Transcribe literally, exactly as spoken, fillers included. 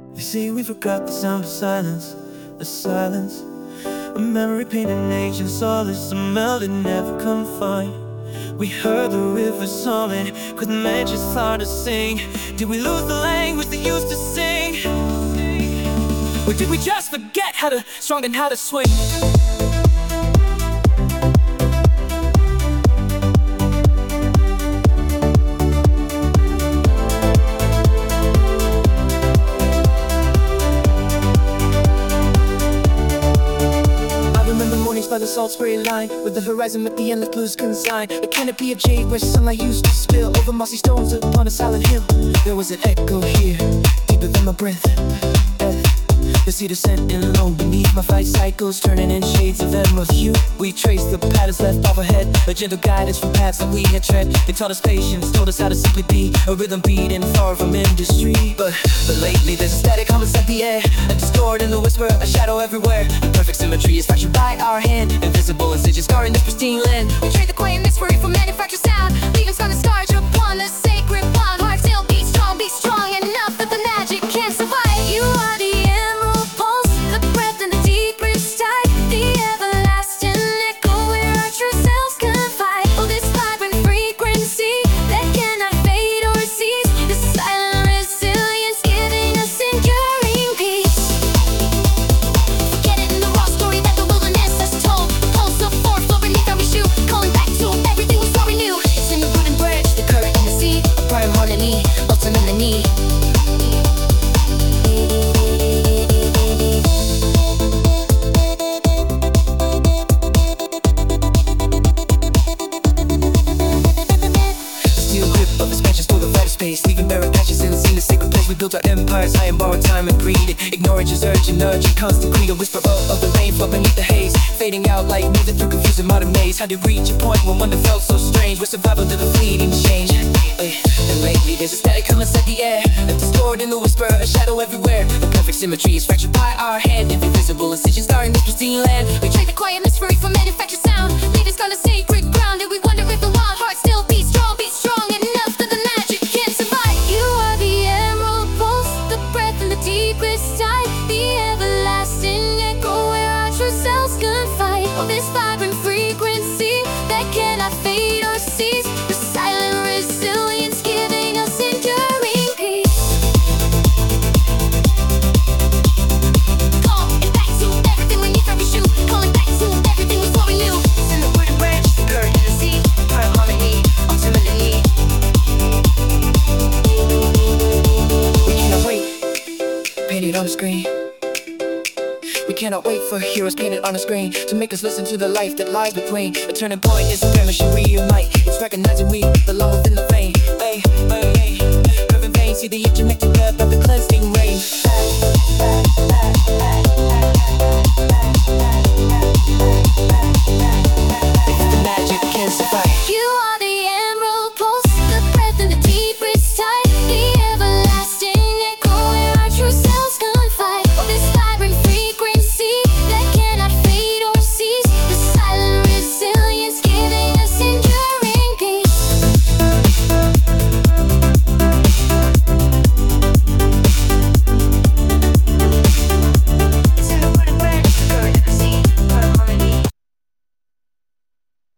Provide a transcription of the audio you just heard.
They say we forgot the sound of silence, the silence. A memory painted ancient solace, a melody never confined. We heard the river sobbing, couldn't manage its heart to sing. Did we lose the language that used to sing? Or did we just forget how to strong and how to swing? By the salt spray line, with the horizon at the endless blues consigned. A canopy of jade where sunlight used to spill over mossy stones upon a silent hill. There was an echo here, deeper than my breath. The cedar scent in low beneath my fight cycles, turning in shades of emerald hue. We traced the patterns left overhead, a gentle guidance from paths that we had tread. They taught us patience, told us how to simply be a rhythm beating far from industry. But, but lately there's a static hum inside the air, a discord in the whisper, a shadow everywhere. Perfect symmetry is fractured by our hand, invisible incisions scarring this pristine land. We trade the quietness for for manufactured sound, leaving scarred scars upon the sacred bond. Heart still beat strong, be strong enough that the magic can't survive. You are the leaving barren patches in the sacred place. We built our empires high and borrowed time and breed it. Ignoring just urgent, urgent, constant creed. A whisper of, of the rain from beneath the haze, fading out like music through confusing modern maze. How did reach a point when wonder felt so strange, with survival to the fleeting change? And lately there's a static hum inside the air, a discord in the whisper, a shadow everywhere. The perfect symmetry is fractured by our hand, invisible incisions scarring this pristine land. We trade the quietness free from manufactured sound, leaving scarlet sacred ground. And we wonder if the wild heart still beats strong, beats strong enough that the magic can't survive. You are the emerald pulse, the breath in the deepest dive, the everlasting echo where our true selves confide. Oh, this vibrant frequency that cannot fade or cease, the silent resilience giving us enduring peace. Calling back to everything beneath our shoe, calling back to everything before we knew. It's in the word and branch, the current and the sea, part of harmony, ultimately. We cannot wait, painted on the screen. We cannot wait for heroes painted on a screen to make us listen to the life that lies between. A turning point is a premature reunite. It's recognizing we belong within